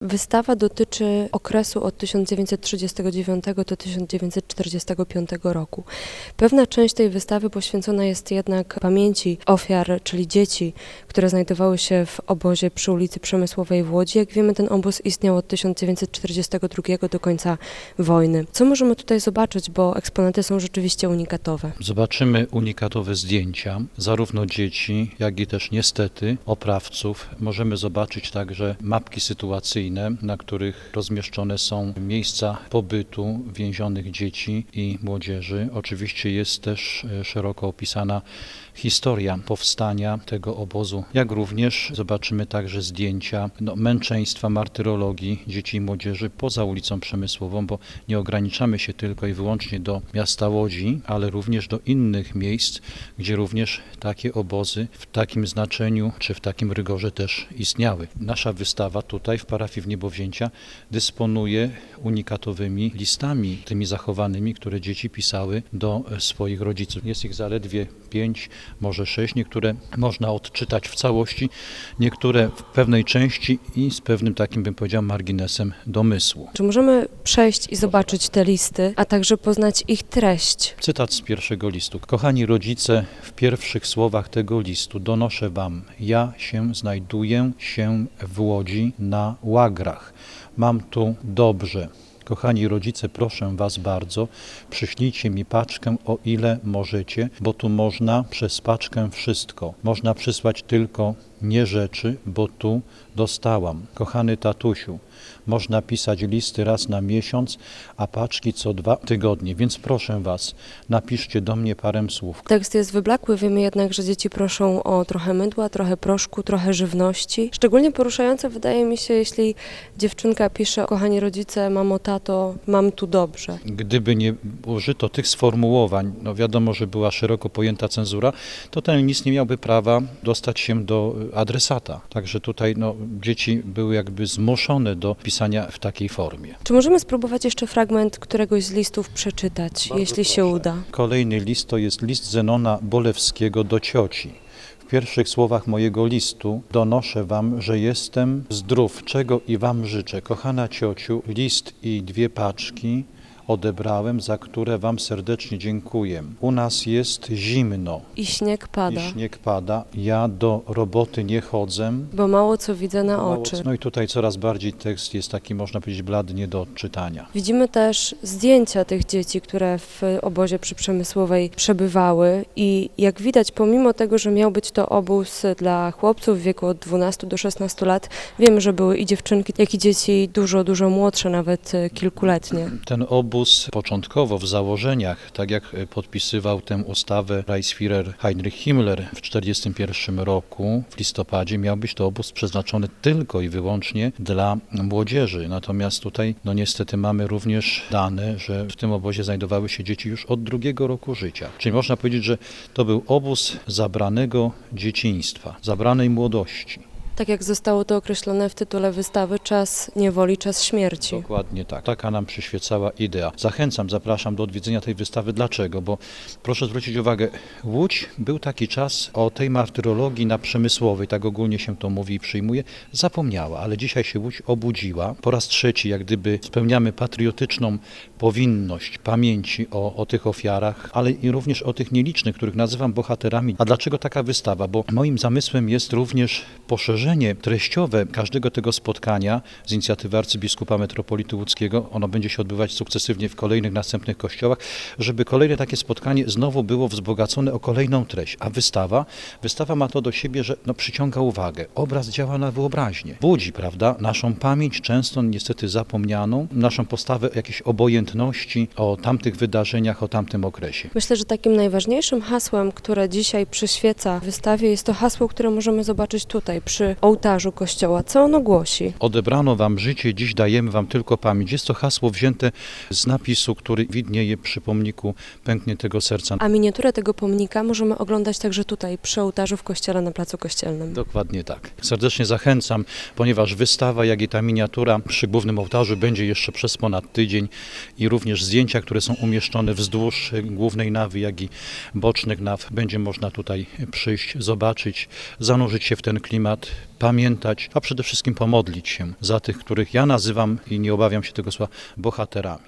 Wystawa dotyczy okresu od 1939 do 1945 roku. Pewna część tej wystawy poświęcona jest jednak pamięci ofiar, czyli dzieci, które znajdowały się w obozie przy ulicy Przemysłowej w Łodzi. Jak wiemy, ten obóz istniał od 1942 do końca wojny. Co możemy tutaj zobaczyć, bo eksponaty są rzeczywiście unikatowe? Zobaczymy unikatowe zdjęcia, zarówno dzieci, jak i też niestety oprawców. Możemy zobaczyć także mapki sytuacyjne, na których rozmieszczone są miejsca pobytu więzionych dzieci i młodzieży. Oczywiście jest też szeroko opisana historia powstania tego obozu, jak również zobaczymy także zdjęcia męczeństwa, martyrologii dzieci i młodzieży poza ulicą Przemysłową, bo nie ograniczamy się tylko i wyłącznie do miasta Łodzi, ale również do innych miejsc, gdzie również takie obozy w takim znaczeniu czy w takim rygorze też istniały. Nasza wystawa tutaj w parafii w Niebowzięcia dysponuje unikatowymi listami, tymi zachowanymi, które dzieci pisały do swoich rodziców. Jest ich zaledwie 5, może 6, niektóre można odczytać w całości, niektóre w pewnej części i z pewnym takim, bym powiedział, marginesem domysłu. Czy możemy przejść i zobaczyć te listy, a także poznać ich treść? Cytat z pierwszego listu. Kochani rodzice, w pierwszych słowach tego listu donoszę wam, ja znajduję się w Łodzi na Łagrach. Mam tu dobrze. Kochani rodzice, proszę was bardzo, przyślijcie mi paczkę, o ile możecie, bo tu można przez paczkę wszystko. Można przysłać tylko nie rzeczy, bo tu dostałam. Kochany tatusiu, można pisać listy raz na miesiąc, a paczki co 2 tygodnie, więc proszę was, napiszcie do mnie parę słów. Tekst jest wyblakły, wiemy jednak, że dzieci proszą o trochę mydła, trochę proszku, trochę żywności. Szczególnie poruszające wydaje mi się, jeśli dziewczynka pisze: kochani rodzice, mamo, tato, mam tu dobrze. Gdyby nie użyto tych sformułowań, wiadomo, że była szeroko pojęta cenzura, to ten list nie miałby prawa dostać się do adresata. Także tutaj dzieci były jakby zmuszone do pisania w takiej formie. Czy możemy spróbować jeszcze fragment któregoś z listów przeczytać, jeśli się uda? Kolejny list to jest list Zenona Bolewskiego do cioci. W pierwszych słowach mojego listu donoszę wam, że jestem zdrów, czego i wam życzę. Kochana ciociu, list i 2 paczki odebrałem, za które wam serdecznie dziękuję. U nas jest zimno. I śnieg pada. Ja do roboty nie chodzę. Bo mało co widzę na oczy. I tutaj coraz bardziej tekst jest taki, można powiedzieć, blady, nie do odczytania. Widzimy też zdjęcia tych dzieci, które w obozie przy Przemysłowej przebywały i jak widać, pomimo tego, że miał być to obóz dla chłopców w wieku od 12 do 16 lat, wiemy, że były i dziewczynki, jak i dzieci dużo młodsze, nawet kilkuletnie. Ten obóz początkowo w założeniach, tak jak podpisywał tę ustawę Reichsführer Heinrich Himmler w 1941 roku, w listopadzie, miał być to obóz przeznaczony tylko i wyłącznie dla młodzieży. Natomiast tutaj niestety mamy również dane, że w tym obozie znajdowały się dzieci już od 2. roku życia. Czyli można powiedzieć, że to był obóz zabranego dzieciństwa, zabranej młodości. Tak jak zostało to określone w tytule wystawy, czas niewoli, czas śmierci. Dokładnie tak. Taka nam przyświecała idea. Zapraszam do odwiedzenia tej wystawy. Dlaczego? Bo proszę zwrócić uwagę, Łódź był taki czas o tej martyrologii na Przemysłowej, tak ogólnie się to mówi i przyjmuje, zapomniała, ale dzisiaj się Łódź obudziła. Po raz trzeci, jak gdyby spełniamy patriotyczną powinność pamięci o tych ofiarach, ale i również o tych nielicznych, których nazywam bohaterami. A dlaczego taka wystawa? Bo moim zamysłem jest również poszerzenie treściowe każdego tego spotkania z inicjatywy arcybiskupa metropolity łódzkiego. Ono będzie się odbywać sukcesywnie w kolejnych następnych kościołach, żeby kolejne takie spotkanie znowu było wzbogacone o kolejną treść. A wystawa ma to do siebie, że przyciąga uwagę. Obraz działa na wyobraźnię. Budzi, prawda, naszą pamięć, często niestety zapomnianą, naszą postawę jakiejś obojętności o tamtych wydarzeniach, o tamtym okresie. Myślę, że takim najważniejszym hasłem, które dzisiaj przyświeca wystawie, jest to hasło, które możemy zobaczyć tutaj, przy ołtarzu kościoła. Co ono głosi? Odebrano wam życie, dziś dajemy wam tylko pamięć. Jest to hasło wzięte z napisu, który widnieje przy pomniku Pękniętego Serca. A miniaturę tego pomnika możemy oglądać także tutaj, przy ołtarzu w kościele na Placu Kościelnym. Dokładnie tak. Serdecznie zachęcam, ponieważ wystawa, jak i ta miniatura przy głównym ołtarzu będzie jeszcze przez ponad tydzień i również zdjęcia, które są umieszczone wzdłuż głównej nawy, jak i bocznych naw, będzie można tutaj przyjść, zobaczyć, zanurzyć się w ten klimat pamiętać, a przede wszystkim pomodlić się za tych, których ja nazywam i nie obawiam się tego słowa bohaterami.